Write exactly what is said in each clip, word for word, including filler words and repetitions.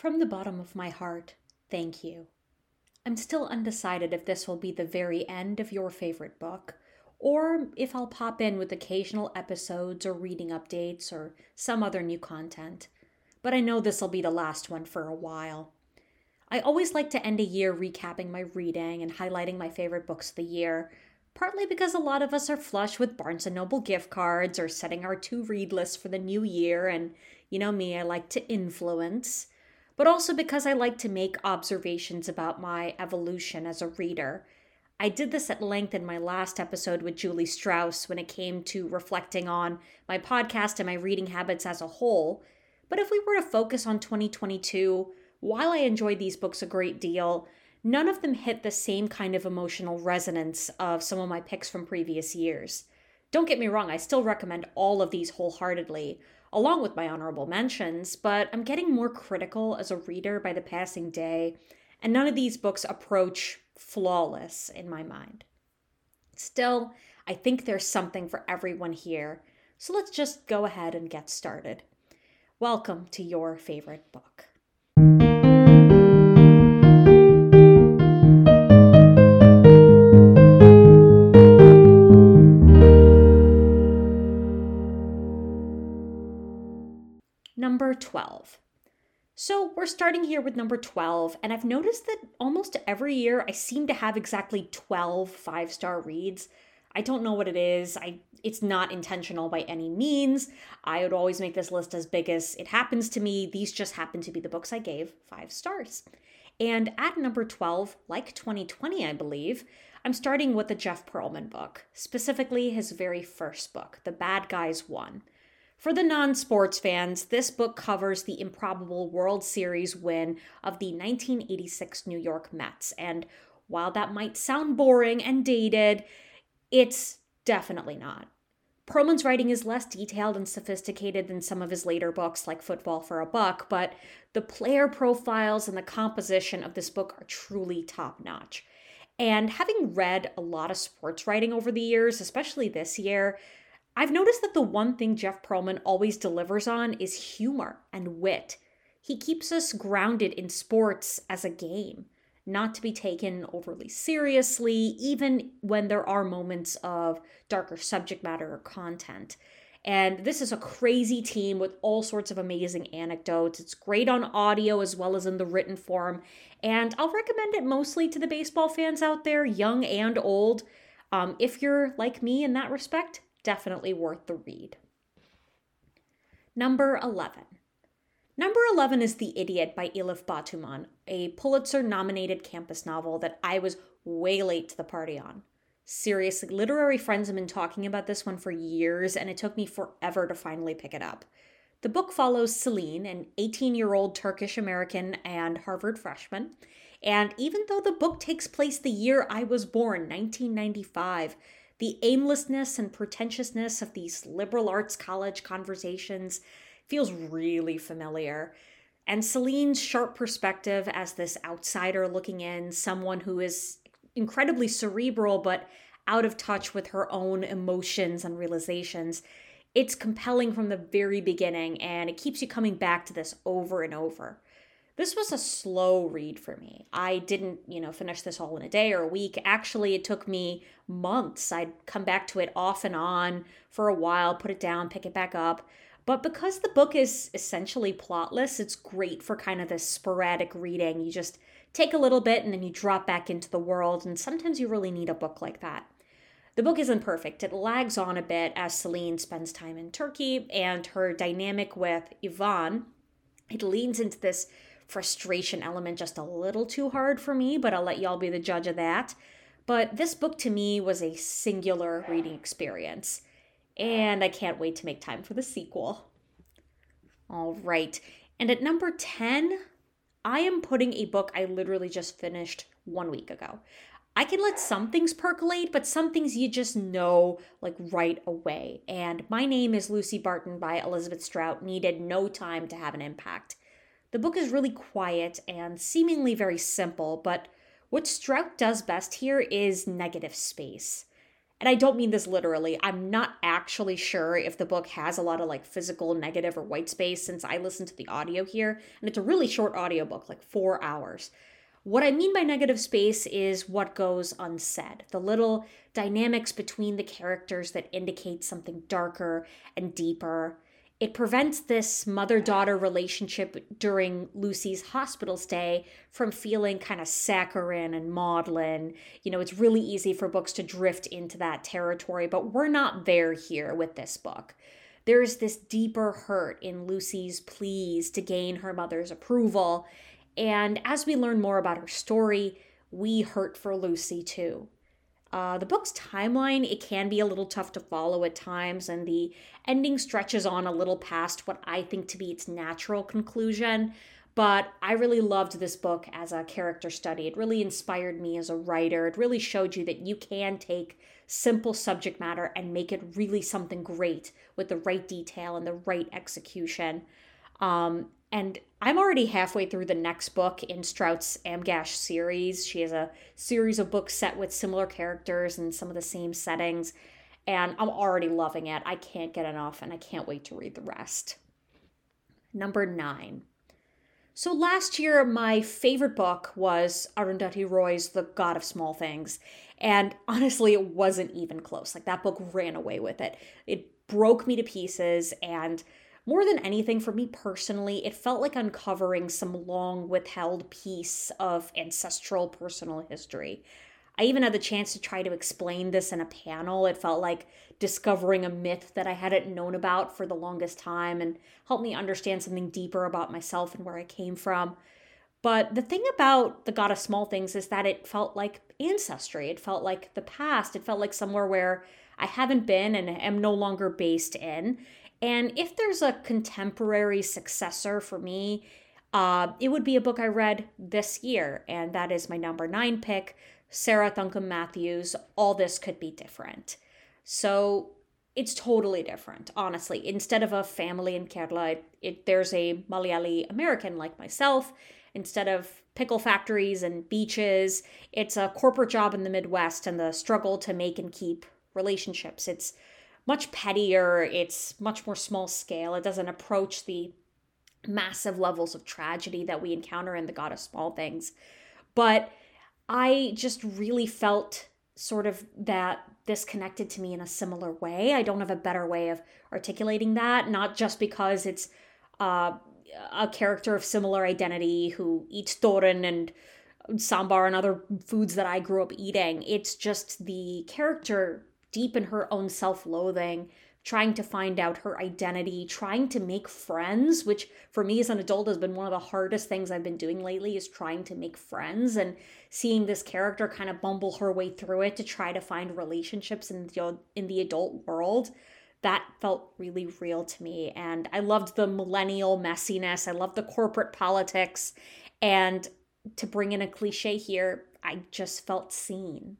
From the bottom of my heart, thank you. I'm still undecided if this will be the very end of your favorite book, or if I'll pop in with occasional episodes or reading updates or some other new content. But I know this'll be the last one for a while. I always like to end a year recapping my reading and highlighting my favorite books of the year, partly because a lot of us are flush with Barnes and Noble gift cards or setting our to-read list for the new year, and you know me, I like to influence, but also because I like to make observations about my evolution as a reader. I did this at length in my last episode with Julie Strauss when it came to reflecting on my podcast and my reading habits as a whole. But if we were to focus on twenty twenty-two, while I enjoyed these books a great deal, none of them hit the same kind of emotional resonance of some of my picks from previous years. Don't get me wrong, I still recommend all of these wholeheartedly, along with my honorable mentions, but I'm getting more critical as a reader by the passing day, and none of these books approach flawless in my mind. Still, I think there's something for everyone here, so let's just go ahead and get started. Welcome to your favorite book. Number twelve. So we're starting here with number twelve, and I've noticed that almost every year I seem to have exactly twelve five-star reads. I don't know what it is. I it's not intentional by any means. I would always make this list as big as it happens to me. These just happen to be the books I gave five stars. And at number twelve, like twenty twenty, I believe, I'm starting with the Jeff Pearlman book, specifically his very first book, The Bad Guys Won. For the non-sports fans, this book covers the improbable World Series win of the nineteen eighty-six New York Mets. And while that might sound boring and dated, it's definitely not. Pearlman's writing is less detailed and sophisticated than some of his later books like Football for a Buck, but the player profiles and the composition of this book are truly top-notch. And having read a lot of sports writing over the years, especially this year, I've noticed that the one thing Jeff Pearlman always delivers on is humor and wit. He keeps us grounded in sports as a game, not to be taken overly seriously, even when there are moments of darker subject matter or content. And this is a crazy team with all sorts of amazing anecdotes. It's great on audio as well as in the written form, and I'll recommend it mostly to the baseball fans out there, young and old. Um, if you're like me in that respect, definitely worth the read. Number eleven. Number eleven is The Idiot by Elif Batuman, a Pulitzer-nominated campus novel that I was way late to the party on. Seriously, literary friends have been talking about this one for years, and it took me forever to finally pick it up. The book follows Celine, an eighteen-year-old Turkish-American and Harvard freshman, and even though the book takes place the year I was born, nineteen ninety-five, the aimlessness and pretentiousness of these liberal arts college conversations feels really familiar. And Celine's sharp perspective as this outsider looking in, someone who is incredibly cerebral but out of touch with her own emotions and realizations, it's compelling from the very beginning, and it keeps you coming back to this over and over. This was a slow read for me. I didn't, you know, finish this all in a day or a week. Actually, it took me months. I'd come back to it off and on for a while, put it down, pick it back up. But because the book is essentially plotless, it's great for kind of this sporadic reading. You just take a little bit and then you drop back into the world, and sometimes you really need a book like that. The book isn't perfect. It lags on a bit as Celine spends time in Turkey, and her dynamic with Ivan, it leans into this frustration element just a little too hard for me, but I'll let y'all be the judge of that. But this book to me was a singular reading experience, and I can't wait to make time for the sequel. All right, and at number ten, I am putting a book I literally just finished one week ago. I can let some things percolate, but some things you just know like right away. And My Name is Lucy Barton by Elizabeth Strout needed no time to have an impact. The book is really quiet and seemingly very simple, but what Strout does best here is negative space. And I don't mean this literally. I'm not actually sure if the book has a lot of like physical negative or white space since I listened to the audio here. And it's a really short audiobook, like four hours. What I mean by negative space is what goes unsaid, the little dynamics between the characters that indicate something darker and deeper. It prevents this mother-daughter relationship during Lucy's hospital stay from feeling kind of saccharine and maudlin. You know, it's really easy for books to drift into that territory, but we're not there here with this book. There's this deeper hurt in Lucy's pleas to gain her mother's approval, and as we learn more about her story, we hurt for Lucy too. Uh, the book's timeline, it can be a little tough to follow at times, and the ending stretches on a little past what I think to be its natural conclusion. But I really loved this book as a character study. It really inspired me as a writer. It really showed you that you can take simple subject matter and make it really something great with the right detail and the right execution. Um, and I'm already halfway through the next book in Strout's Amgash series. She has a series of books set with similar characters and some of the same settings, and I'm already loving it. I can't get enough, and I can't wait to read the rest. Number nine. So last year, my favorite book was Arundhati Roy's The God of Small Things, and honestly, it wasn't even close. Like, that book ran away with it. It broke me to pieces, and more than anything, for me personally, it felt like uncovering some long withheld piece of ancestral personal history. I even had the chance to try to explain this in a panel. It felt like discovering a myth that I hadn't known about for the longest time and helped me understand something deeper about myself and where I came from. But the thing about The God of Small Things is that it felt like ancestry. It felt like the past. It felt like somewhere where I haven't been and am no longer based in. And if there's a contemporary successor for me, uh, it would be a book I read this year, and that is my number nine pick, Sarah Thuncombe Matthews, All This Could Be Different. So it's totally different, honestly. Instead of a family in Kerala, it, it, there's a Malayali American like myself. Instead of pickle factories and beaches, it's a corporate job in the Midwest and the struggle to make and keep relationships. It's much pettier, it's much more small scale. It doesn't approach the massive levels of tragedy that we encounter in The God of Small Things. But I just really felt sort of that this connected to me in a similar way. I don't have a better way of articulating that, not just because it's uh, a character of similar identity who eats toren and sambar and other foods that I grew up eating. It's just the character deep in her own self-loathing, trying to find out her identity, trying to make friends, which for me as an adult has been one of the hardest things I've been doing lately, is trying to make friends, and seeing this character kind of bumble her way through it to try to find relationships in the, in the adult world. That felt really real to me. And I loved the millennial messiness. I loved the corporate politics. And to bring in a cliche here, I just felt seen.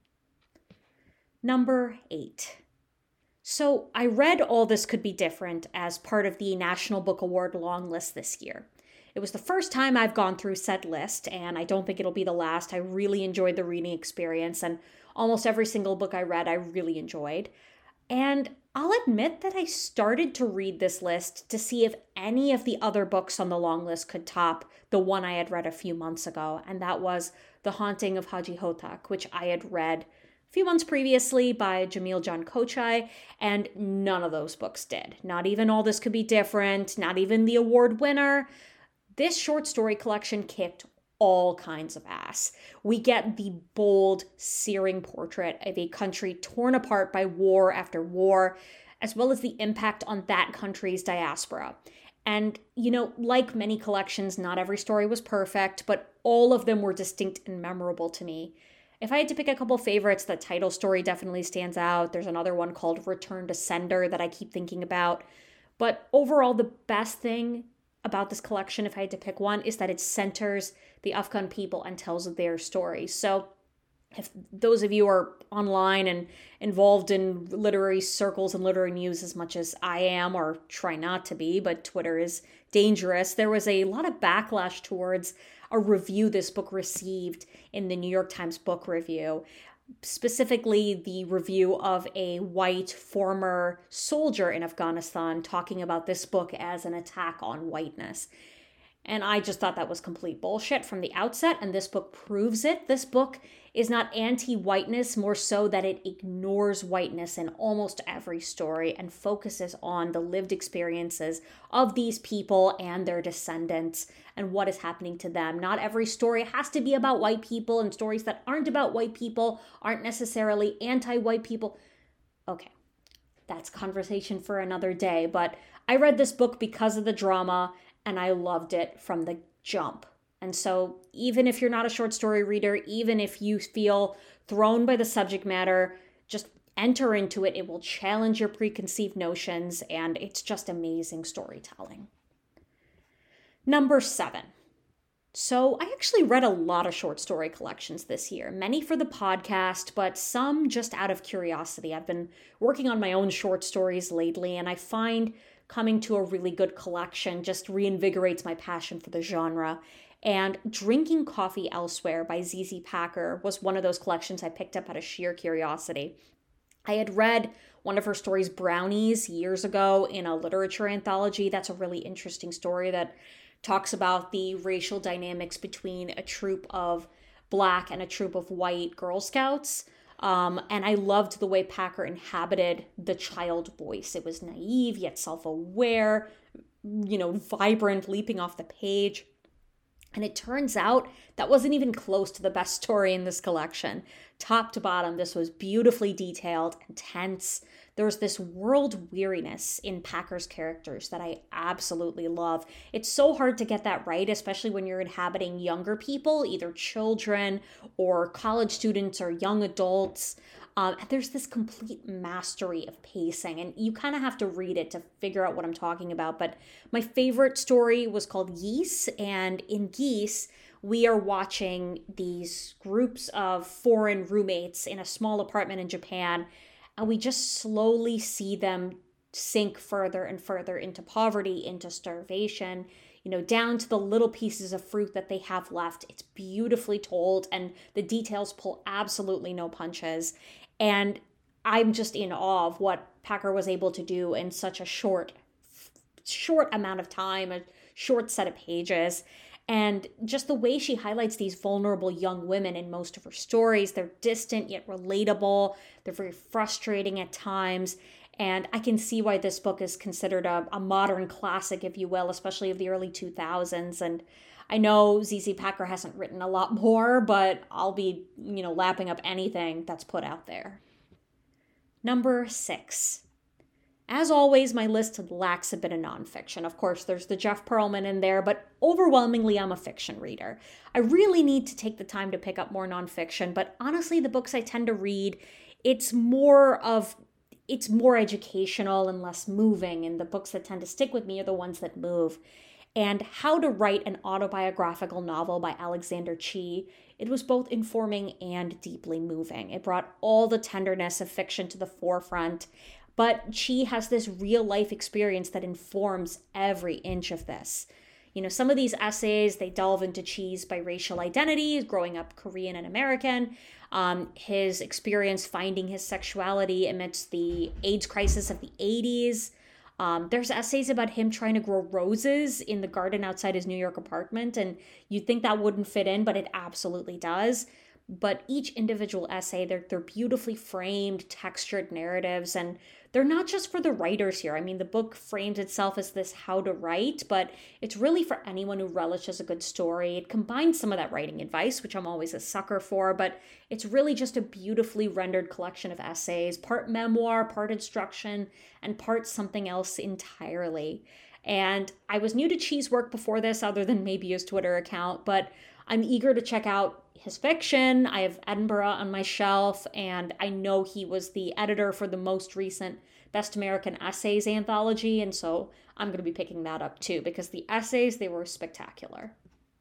Number eight. So I read All This Could Be Different as part of the National Book Award long list this year. It was the first time I've gone through said list, and I don't think it'll be the last. I really enjoyed the reading experience, and almost every single book I read I really enjoyed. And I'll admit that I started to read this list to see if any of the other books on the long list could top the one I had read a few months ago, and that was The Haunting of Haji Hotak, which I had read a few months previously by Jamil Jan Kochai, and none of those books did. Not even All This Could Be Different, not even the award winner. This short story collection kicked all kinds of ass. We get the bold, searing portrait of a country torn apart by war after war, as well as the impact on that country's diaspora. And, you know, like many collections, not every story was perfect, but all of them were distinct and memorable to me. If I had to pick a couple favorites, the title story definitely stands out. There's another one called Return to Sender that I keep thinking about. But overall, the best thing about this collection, if I had to pick one, is that it centers the Afghan people and tells their story. So if those of you are online and involved in literary circles and literary news as much as I am, or try not to be, but Twitter is dangerous, there was a lot of backlash towards a review this book received in the New York Times Book Review. specifically the review of a white former soldier in Afghanistan talking about this book as an attack on whiteness. And I just thought that was complete bullshit from the outset, and this book proves it. This book is not anti-whiteness, more so that it ignores whiteness in almost every story and focuses on the lived experiences of these people and their descendants and what is happening to them. Not every story has to be about white people, and stories that aren't about white people aren't necessarily anti-white people. Okay, that's conversation for another day, but I read this book because of the drama, and I loved it from the jump. And so even if you're not a short story reader, even if you feel thrown by the subject matter, just enter into it. It will challenge your preconceived notions, and it's just amazing storytelling. Number seven. So I actually read a lot of short story collections this year, many for the podcast, but some just out of curiosity. I've been working on my own short stories lately, and I find coming to a really good collection just reinvigorates my passion for the genre. And Drinking Coffee Elsewhere by Z Z Packer was one of those collections I picked up out of sheer curiosity. I had read one of her stories, Brownies, years ago in a literature anthology. That's a really interesting story that talks about the racial dynamics between a troop of Black and a troop of white Girl Scouts. Um, and I loved the way Packer inhabited the child voice. It was naive, yet self-aware, you know, vibrant, leaping off the page. And it turns out that wasn't even close to the best story in this collection. Top to bottom, this was beautifully detailed and tense. There was this world weariness in Packer's characters that I absolutely love. It's so hard to get that right, especially when you're inhabiting younger people, either children or college students or young adults. Um, and there's this complete mastery of pacing, and you kind of have to read it to figure out what I'm talking about. But my favorite story was called Geese, and in Geese, we are watching these groups of foreign roommates in a small apartment in Japan, and we just slowly see them sink further and further into poverty, into starvation, you know, down to the little pieces of fruit that they have left. It's beautifully told, and the details pull absolutely no punches. And I'm just in awe of what Packer was able to do in such a short, short amount of time, a short set of pages. And just the way she highlights these vulnerable young women in most of her stories. They're distant yet relatable. They're very frustrating at times. And I can see why this book is considered a, a modern classic, if you will, especially of the early two thousands. And I know Z Z Packer hasn't written a lot more, but I'll be, you know, lapping up anything that's put out there. Number six. As always, my list lacks a bit of nonfiction. Of course, there's the Jeff Pearlman in there, but overwhelmingly, I'm a fiction reader. I really need to take the time to pick up more nonfiction, but honestly, the books I tend to read, it's more of, it's more educational and less moving, and the books that tend to stick with me are the ones that move. And How to Write an Autobiographical Novel by Alexander Chee, it was both informing and deeply moving. It brought all the tenderness of fiction to the forefront, but Chee has this real life experience that informs every inch of this. You know, some of these essays, they delve into Chee's biracial identity, growing up Korean and American, um, his experience finding his sexuality amidst the AIDS crisis of the eighties. Um, there's essays about him trying to grow roses in the garden outside his New York apartment, and you'd think that wouldn't fit in, but it absolutely does. But each individual essay, they're, they're beautifully framed, textured narratives, and they're not just for the writers here. I mean, the book frames itself as this how to write, but it's really for anyone who relishes a good story. It combines some of that writing advice, which I'm always a sucker for, but it's really just a beautifully rendered collection of essays, part memoir, part instruction, and part something else entirely. And I was new to Chee's work before this, other than maybe his Twitter account, but I'm eager to check out his fiction. I have Edinburgh on my shelf, and I know he was the editor for the most recent Best American Essays anthology, and so I'm going to be picking that up too, because the essays, they were spectacular.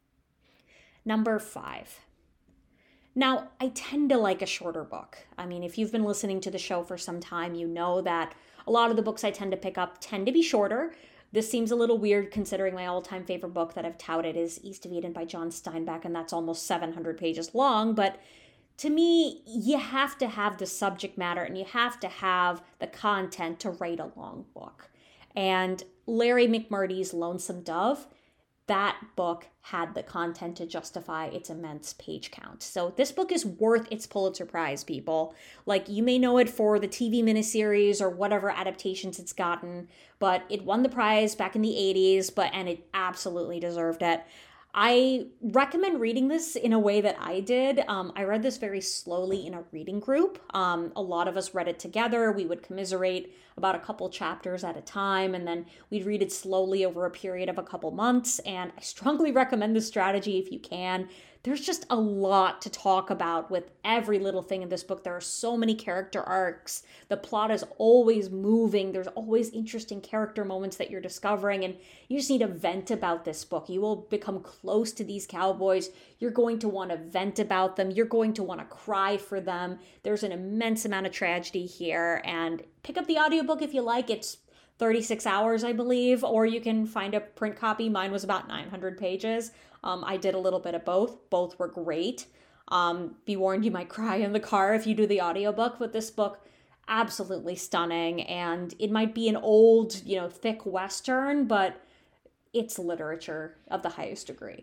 Number five. Now, I tend to like a shorter book. I mean, if you've been listening to the show for some time, you know that a lot of the books I tend to pick up tend to be shorter. This seems a little weird considering my all-time favorite book that I've touted is East of Eden by John Steinbeck, and that's almost seven hundred pages long, but To me, you have to have the subject matter and you have to have the content to write a long book. And Larry McMurtry's Lonesome Dove, that book had the content to justify its immense page count. So this book is worth its Pulitzer Prize, people. Like, you may know it for the T V miniseries or whatever adaptations it's gotten, but it won the prize back in the eighties, but and it absolutely deserved it. I recommend reading this in a way that I did. Um, I read this very slowly in a reading group. Um, a lot of us read it together. We would commiserate about a couple chapters at a time, and then we'd read it slowly over a period of a couple months. And I strongly recommend this strategy if you can. There's just a lot to talk about with every little thing in this book. There are so many character arcs. The plot is always moving. There's always interesting character moments that you're discovering, and you just need to vent about this book. You will become close to these cowboys. You're going to want to vent about them. You're going to want to cry for them. There's an immense amount of tragedy here, and pick up the audiobook if you like. It's thirty-six hours, I believe, or you can find a print copy. Mine was about nine hundred pages. Um, I did a little bit of both. Both were great. Um, be warned, you might cry in the car if you do the audiobook, but this book, absolutely stunning. And it might be an old, you know, thick Western, but it's literature of the highest degree.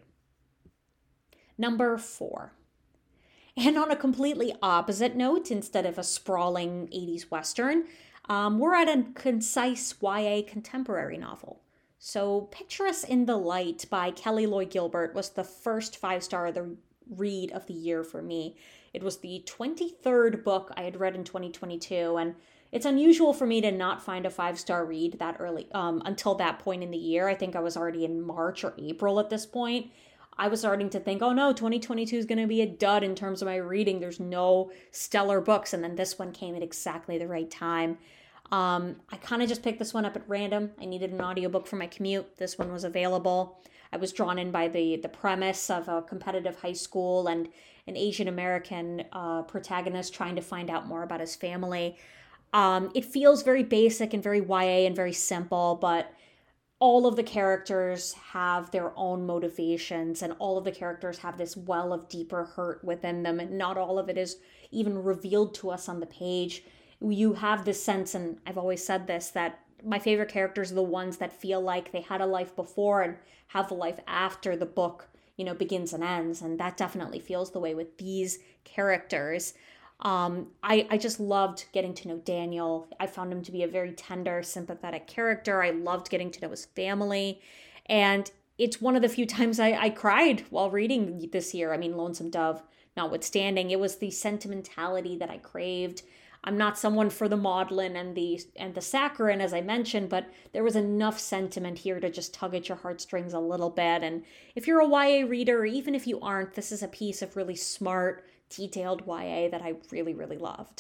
Number four. And on a completely opposite note, instead of a sprawling eighties Western, um, we're at a concise Y A contemporary novel. So Picture Us in the Light by Kelly Lloyd Gilbert was the first five-star the read of the year for me. It was the twenty-third book I had read in twenty twenty-two, and it's unusual for me to not find a five-star read that early, um, until that point in the year. I think I was already in March or April at this point. I was starting to think, oh no, twenty twenty-two is going to be a dud in terms of my reading. There's no stellar books, and then this one came at exactly the right time. Um, I kind of just picked this one up at random. I needed an audiobook for my commute. This one was available. I was drawn in by the the premise of a competitive high school and an Asian American uh, protagonist trying to find out more about his family. Um, it feels very basic and very Y A and very simple, but all of the characters have their own motivations, and all of the characters have this well of deeper hurt within them, and not all of it is even revealed to us on the page. You have this sense, and I've always said this, that my favorite characters are the ones that feel like they had a life before and have a life after the book, you know, begins and ends. And that definitely feels the way with these characters. Um, I, I just loved getting to know Daniel. I found him to be a very tender, sympathetic character. I loved getting to know his family. And it's one of the few times I, I cried while reading this year. I mean, Lonesome Dove notwithstanding, it was the sentimentality that I craved. I'm not someone for the maudlin and the and the saccharine, as I mentioned, but there was enough sentiment here to just tug at your heartstrings a little bit. And if you're a Y A reader, or even if you aren't, this is a piece of really smart, detailed Y A that I really, really loved.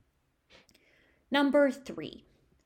Number three.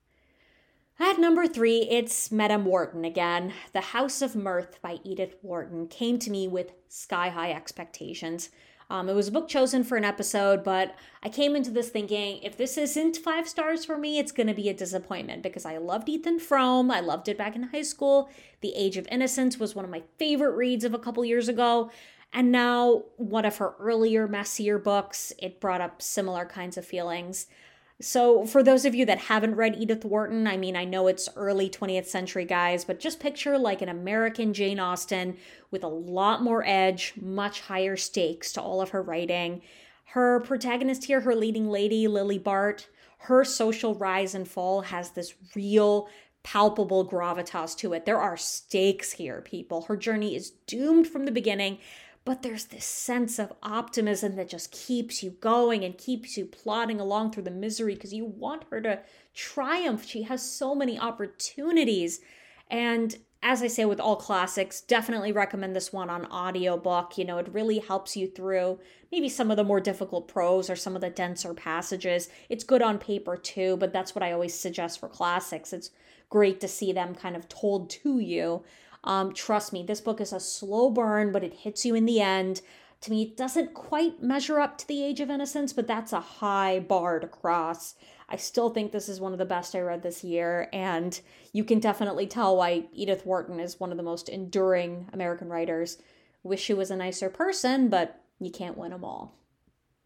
At number three, it's Madame Wharton again. The House of Mirth by Edith Wharton came to me with sky-high expectations. Um, it was a book chosen for an episode, but I came into this thinking, if this isn't five stars for me, it's going to be a disappointment, because I loved Ethan Frome. I loved it back in high school. The Age of Innocence was one of my favorite reads of a couple years ago. And now one of her earlier, messier books, it brought up similar kinds of feelings. So for those of you that haven't read Edith Wharton, I mean, I know it's early twentieth century, guys, but just picture like an American Jane Austen with a lot more edge, much higher stakes to all of her writing. Her protagonist here, her leading lady, Lily Bart, her social rise and fall has this real, palpable gravitas to it. There are stakes here, people. Her journey is doomed from the beginning, but there's this sense of optimism that just keeps you going and keeps you plodding along through the misery because you want her to triumph. She has so many opportunities. And as I say with all classics, definitely recommend this one on audiobook. You know, it really helps you through maybe some of the more difficult prose or some of the denser passages. It's good on paper too, but that's what I always suggest for classics. It's great to see them kind of told to you. Um, trust me, this book is a slow burn, but it hits you in the end. To me, it doesn't quite measure up to The Age of Innocence, but that's a high bar to cross. I still think this is one of the best I read this year, and you can definitely tell why Edith Wharton is one of the most enduring American writers. Wish she was a nicer person, but you can't win them all.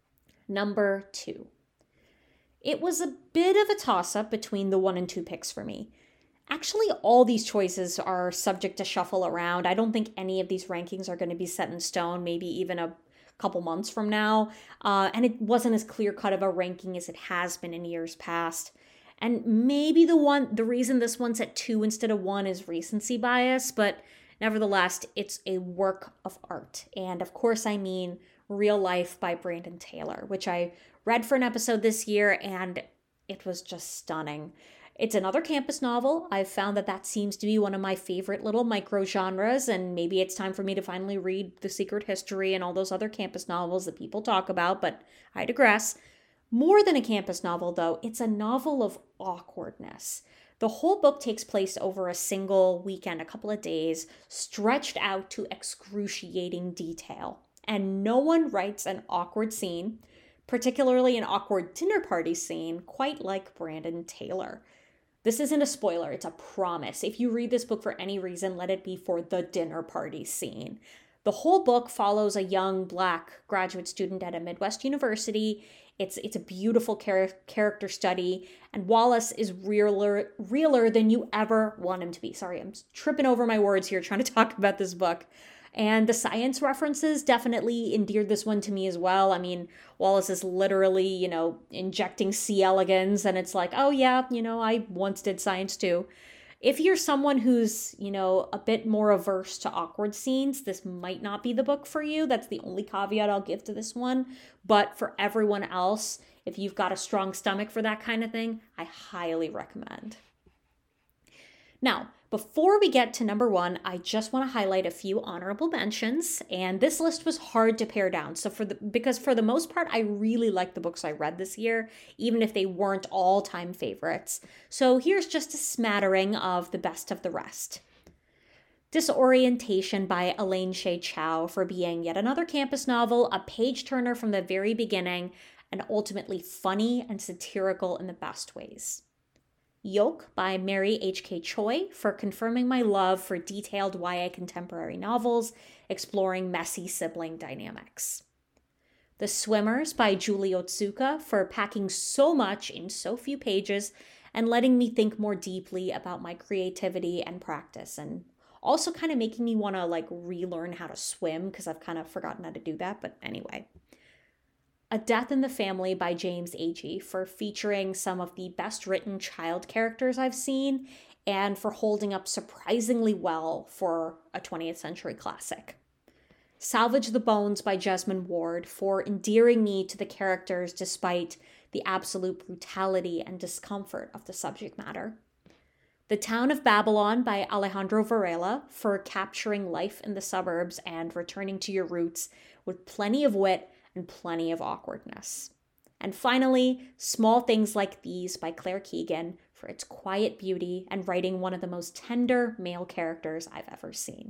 Number two. It was a bit of a toss-up between the one and two picks for me. Actually, all these choices are subject to shuffle around. I don't think any of these rankings are going to be set in stone, maybe even a couple months from now. Uh, and it wasn't as clear-cut of a ranking as it has been in years past. And maybe the one, the reason this one's at two instead of one is recency bias, but nevertheless, it's a work of art. And of course, I mean Real Life by Brandon Taylor, which I read for an episode this year, and it was just stunning. It's another campus novel. I've found that that seems to be one of my favorite little micro genres, and maybe it's time for me to finally read The Secret History and all those other campus novels that people talk about, but I digress. More than a campus novel, though, it's a novel of awkwardness. The whole book takes place over a single weekend, a couple of days, stretched out to excruciating detail. And no one writes an awkward scene, particularly an awkward dinner party scene, quite like Brandon Taylor. This isn't a spoiler, it's a promise. If you read this book for any reason, let it be for the dinner party scene. The whole book follows a young Black graduate student at a Midwest university. It's it's a beautiful char- character study, and Wallace is realer, realer than you ever want him to be. Sorry, I'm tripping over my words here trying to talk about this book. And the science references definitely endeared this one to me as well. I mean, Wallace is literally, you know, injecting C. elegans, and it's like, oh yeah, you know, I once did science too. If you're someone who's, you know, a bit more averse to awkward scenes, this might not be the book for you. That's the only caveat I'll give to this one. But for everyone else, if you've got a strong stomach for that kind of thing, I highly recommend. Now, before we get to number one, I just want to highlight a few honorable mentions, and this list was hard to pare down. So for the because for the most part, I really liked the books I read this year, even if they weren't all-time favorites. So here's just a smattering of the best of the rest. Disorientation by Elaine Shea Chow for being yet another campus novel, a page-turner from the very beginning, and ultimately funny and satirical in the best ways. Yoke by Mary H K Choi for confirming my love for detailed Y A contemporary novels, exploring messy sibling dynamics. The Swimmers by Julie Otsuka for packing so much in so few pages and letting me think more deeply about my creativity and practice, and also kind of making me want to like relearn how to swim because I've kind of forgotten how to do that, but anyway. A Death in the Family by James Agee for featuring some of the best written child characters I've seen and for holding up surprisingly well for a twentieth century classic. Salvage the Bones by Jesmyn Ward for endearing me to the characters despite the absolute brutality and discomfort of the subject matter. The Town of Babylon by Alejandro Varela for capturing life in the suburbs and returning to your roots with plenty of wit and plenty of awkwardness. And finally, Small Things Like These by Claire Keegan for its quiet beauty and writing one of the most tender male characters I've ever seen.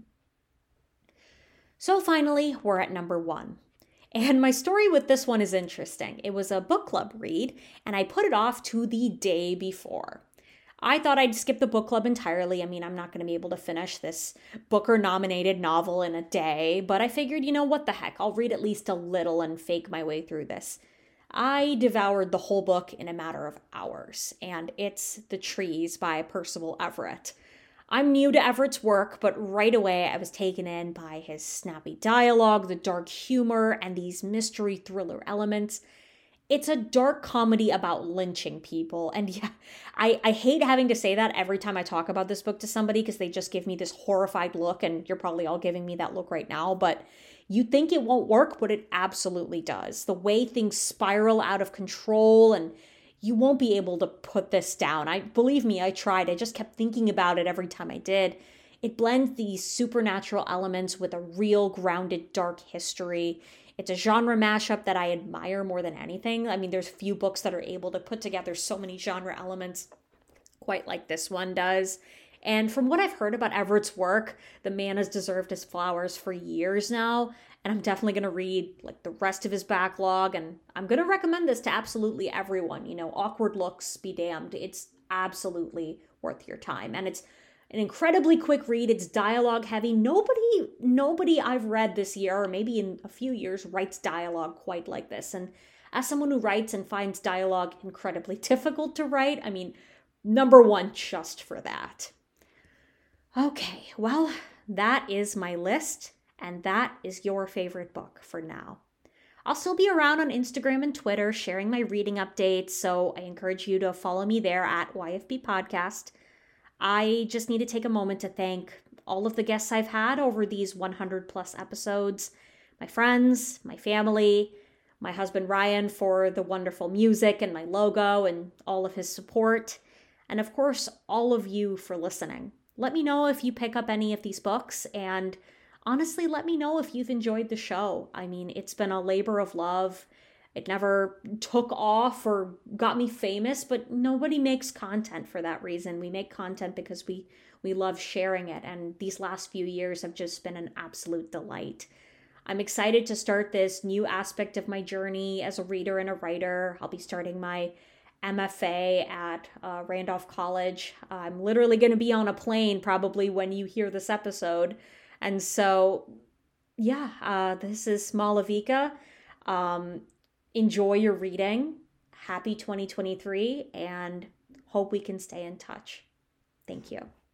So finally, we're at number one. And my story with this one is interesting. It was a book club read, and I put it off to the day before. I thought I'd skip the book club entirely. I mean, I'm not going to be able to finish this Booker-nominated novel in a day, but I figured, you know, what the heck, I'll read at least a little and fake my way through this. I devoured the whole book in a matter of hours, and it's The Trees by Percival Everett. I'm new to Everett's work, but right away I was taken in by his snappy dialogue, the dark humor, and these mystery thriller elements. It's a dark comedy about lynching people. And yeah, I, I hate having to say that every time I talk about this book to somebody because they just give me this horrified look, and you're probably all giving me that look right now. But you think it won't work, but it absolutely does. The way things spiral out of control, and you won't be able to put this down. I believe me, I tried. I just kept thinking about it every time I did. It blends these supernatural elements with a real grounded dark history. It's a genre mashup that I admire more than anything. I mean, there's few books that are able to put together so many genre elements quite like this one does. And from what I've heard about Everett's work, the man has deserved his flowers for years now. And I'm definitely going to read like the rest of his backlog. And I'm going to recommend this to absolutely everyone. You know, awkward looks be damned. It's absolutely worth your time. And it's an incredibly quick read. It's dialogue heavy. Nobody, nobody I've read this year, or maybe in a few years, writes dialogue quite like this. And as someone who writes and finds dialogue incredibly difficult to write, I mean, number one just for that. Okay, well, that is my list, and that is your favorite book for now. I'll still be around on Instagram and Twitter sharing my reading updates, so I encourage you to follow me there at Y F B Podcast. I just need to take a moment to thank all of the guests I've had over these one hundred plus episodes, my friends, my family, my husband Ryan for the wonderful music and my logo and all of his support, and of course, all of you for listening. Let me know if you pick up any of these books, and honestly, let me know if you've enjoyed the show. I mean, it's been a labor of love. It never took off or got me famous, but nobody makes content for that reason. We make content because we, we love sharing it, and these last few years have just been an absolute delight. I'm excited to start this new aspect of my journey as a reader and a writer. I'll be starting my M F A at uh, Randolph College. I'm literally going to be on a plane probably when you hear this episode. And so, yeah, uh, this is Malavika. Um, enjoy your reading. Happy twenty twenty-three, and hope we can stay in touch. Thank you.